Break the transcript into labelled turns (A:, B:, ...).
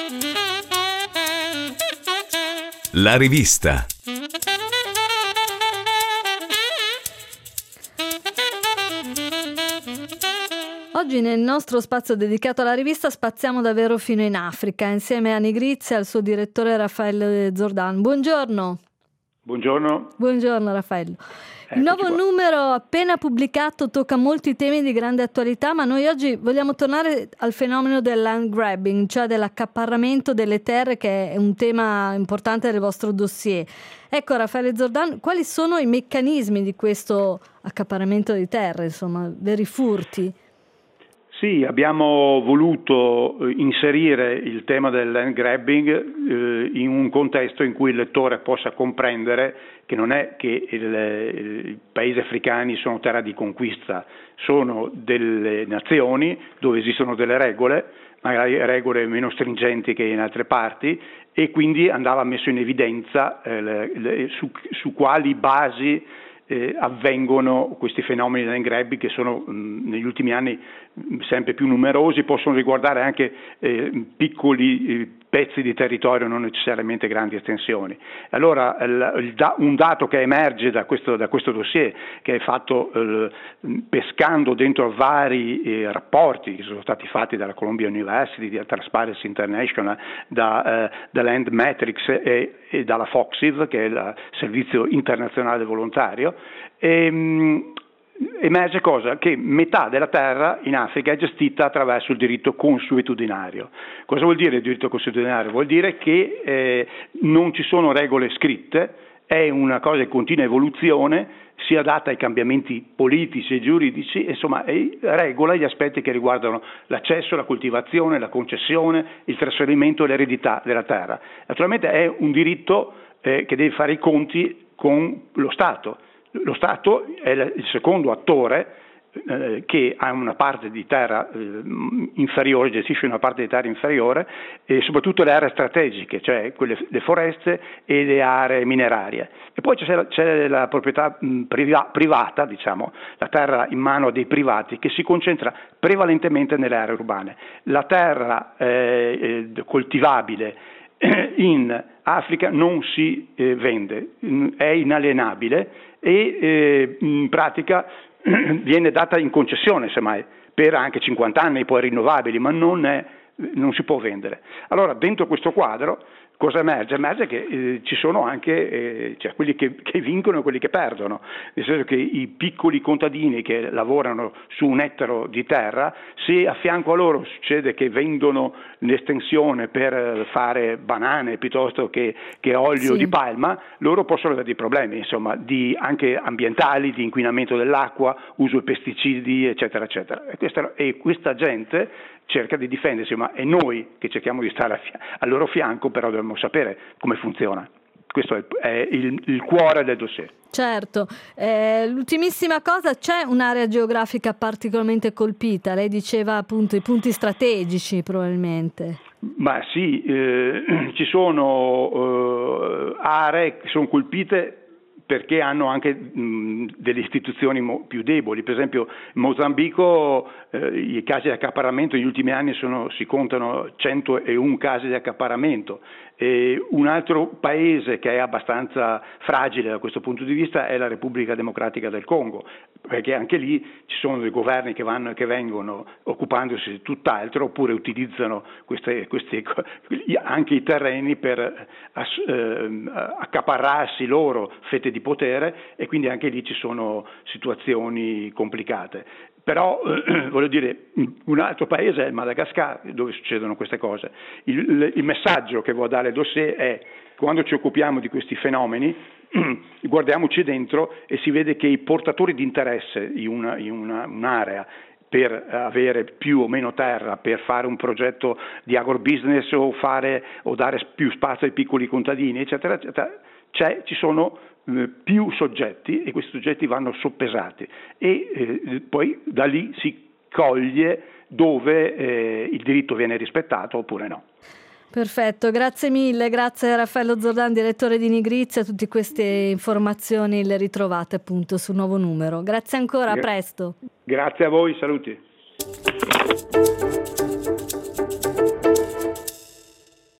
A: La rivista.
B: Oggi nel nostro spazio dedicato alla rivista spaziamo davvero fino in Africa, insieme a Nigrizia e al suo direttore Raffaele Zordan. Buongiorno.
C: Buongiorno.
B: Buongiorno Raffaello. Il nuovo numero appena pubblicato tocca molti temi di grande attualità, ma noi oggi vogliamo tornare al fenomeno del land grabbing, cioè dell'accaparramento delle terre, che è un tema importante del vostro dossier. Ecco, Raffaele Zordan, quali sono i meccanismi di questo accaparramento di terre, insomma, veri furti?
C: Sì, abbiamo voluto inserire il tema del land grabbing in un contesto in cui il lettore possa comprendere che non è che i paesi africani sono terra di conquista, sono delle nazioni dove esistono delle regole, magari regole meno stringenti che in altre parti, e quindi andava messo in evidenza su quali basi avvengono questi fenomeni di land grabbing, che sono negli ultimi anni sempre più numerosi, possono riguardare anche piccoli pezzi di territorio, non necessariamente grandi estensioni. Allora un dato che emerge da questo dossier, che è fatto pescando dentro vari rapporti che sono stati fatti dalla Columbia University, da Transparency International, da Land Metrics e dalla FOXIV, che è il Servizio Internazionale Volontario, emerge cosa? Che metà della terra in Africa è gestita attraverso il diritto consuetudinario. Cosa vuol dire il diritto consuetudinario? Vuol dire che non ci sono regole scritte, è una cosa in continua evoluzione, si adatta ai cambiamenti politici e giuridici, insomma, e regola gli aspetti che riguardano l'accesso, la coltivazione, la concessione, il trasferimento e l'eredità della terra. Naturalmente è un diritto che deve fare i conti con lo Stato. Lo Stato è il secondo attore che ha una parte di terra inferiore, gestisce una parte di terra inferiore, e soprattutto le aree strategiche, cioè le foreste e le aree minerarie. E poi c'è la proprietà privata, diciamo, la terra in mano a dei privati, che si concentra prevalentemente nelle aree urbane. La terra coltivabile in Africa non si vende, è inalienabile e in pratica viene data in concessione, semmai, per anche 50 anni, poi rinnovabili, ma non si può vendere. Allora, dentro questo quadro, cosa emerge? Emerge che ci sono anche cioè quelli che vincono e quelli che perdono, nel senso che i piccoli contadini che lavorano su un ettaro di terra, se a fianco a loro succede che vendono l'estensione per fare banane piuttosto che olio di palma, loro possono avere dei problemi, insomma, anche ambientali, di inquinamento dell'acqua, uso di pesticidi, eccetera, eccetera. E questa gente cerca di difendersi, ma è noi che cerchiamo di stare al loro fianco, però dobbiamo sapere come funziona. Questo è il cuore del dossier.
B: Certo. L'ultimissima cosa, c'è un'area geografica particolarmente colpita? Lei diceva appunto i punti strategici, probabilmente.
C: Ma sì, ci sono aree che sono colpite perché hanno anche delle istituzioni più deboli. Per esempio in Mozambico i casi di accaparramento negli ultimi anni si contano 101 casi di accaparramento. Un altro paese che è abbastanza fragile da questo punto di vista è la Repubblica Democratica del Congo, perché anche lì ci sono dei governi che vanno e che vengono occupandosi di tutt'altro, oppure utilizzano anche i terreni per accaparrarsi loro fette di potere, e quindi anche lì ci sono situazioni complicate. Però voglio dire, un altro paese è il Madagascar, dove succedono queste cose. Il messaggio che vuol dare il dossier è: quando ci occupiamo di questi fenomeni, guardiamoci dentro e si vede che i portatori di interesse in un'area, per avere più o meno terra, per fare un progetto di agrobusiness o dare più spazio ai piccoli contadini, eccetera, eccetera, ci sono più soggetti, e questi soggetti vanno soppesati, e poi da lì si coglie dove il diritto viene rispettato oppure no.
B: Perfetto, grazie mille, grazie a Raffaello Zordan, direttore di Nigrizia. Tutte queste informazioni le ritrovate appunto sul nuovo numero. Grazie ancora, a presto.
C: Grazie a voi, saluti.